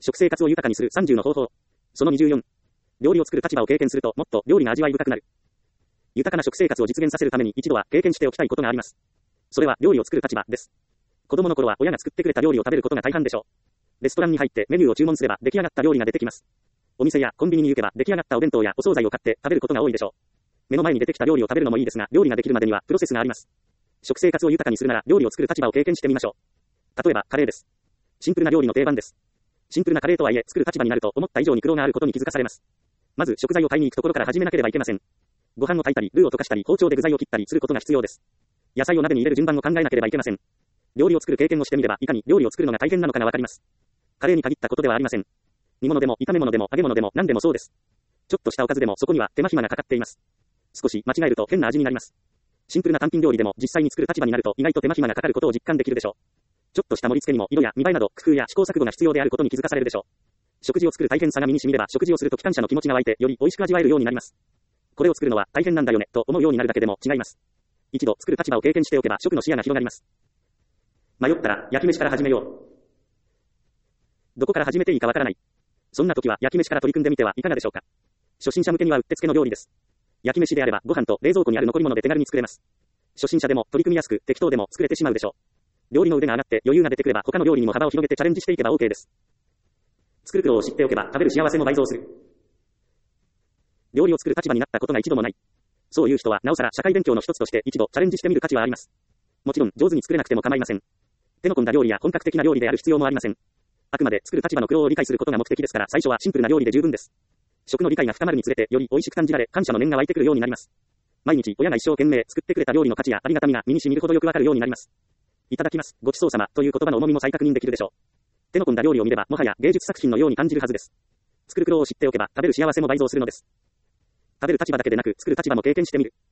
食生活を豊かにする30の方法。その24。料理を作る立場を経験すると、もっと料理が味わい深くなる。豊かな食生活を実現させるために一度は経験しておきたいことがあります。それは料理を作る立場です。子供の頃は親が作ってくれた料理を食べることが大半でしょう。レストランに入ってメニューを注文すれば出来上がった料理が出てきます。お店やコンビニに行けば出来上がったお弁当やお惣菜を買って食べることが多いでしょう。目の前に出てきた料理を食べるのもいいですが、料理ができるまでにはプロセスがあります。食生活を豊かにするなら料理を作る立場を経験してみましょう。例えばカレーです。シンプルな料理の定番です。シンプルなカレーとはいえ作る立場になると思った以上に苦労があることに気づかされます。まず食材を買いに行くところから始めなければいけません。ご飯を炊いたり、ルーを溶かしたり、包丁で具材を切ったりすることが必要です。野菜を鍋に入れる順番を考えなければいけません。料理を作る経験をしてみれば、いかに料理を作るのが大変なのかがわかります。カレーに限ったことではありません。煮物でも炒め物でも揚げ物でも何でもそうです。ちょっとしたおかずでもそこには手間暇がかかっています。少し間違えると変な味になります。シンプルな単品料理でも実際に作る立場になると意外と手間暇がかかることを実感できるでしょう。ちょっとした盛り付けにも色や見栄えなど工夫や試行錯誤が必要であることに気づかされるでしょう。食事を作る大変さが身に染みれば食事をすると感謝の気持ちが湧いてより美味しく味わえるようになります。これを作るのは大変なんだよねと思うようになるだけでも違います。一度作る立場を経験しておけば食の視野が広がります。迷ったら焼き飯から始めよう。どこから始めていいかわからない。そんな時は焼き飯から取り組んでみてはいかがでしょうか。初心者向けにはうってつけの料理です。焼き飯であればご飯と冷蔵庫にある残り物で手軽に作れます。初心者でも取り組みやすく適当でも作れてしまうでしょう。料理の腕が上がって余裕が出てくれば他の料理にも幅を広げてチャレンジしていけば OK です。作る苦労を知っておけば食べる幸せも倍増する。料理を作る立場になったことが一度もない。そういう人はなおさら社会勉強の一つとして一度チャレンジしてみる価値はあります。もちろん上手に作れなくても構いません。手の込んだ料理や本格的な料理である必要もありません。あくまで作る立場の苦労を理解することが目的ですから最初はシンプルな料理で十分です。食の理解が深まるにつれてより美味しく感じられ感謝の念が湧いてくるようになります。毎日親が一生懸命作ってくれた料理の価値やありがたみが身に染みるほどよくわかるようになります。いただきます、ごちそうさまという言葉の重みも再確認できるでしょう。手の込んだ料理を見ればもはや芸術作品のように感じるはずです。作る苦労を知っておけば食べる幸せも倍増するのです。食べる立場だけでなく作る立場も経験してみる。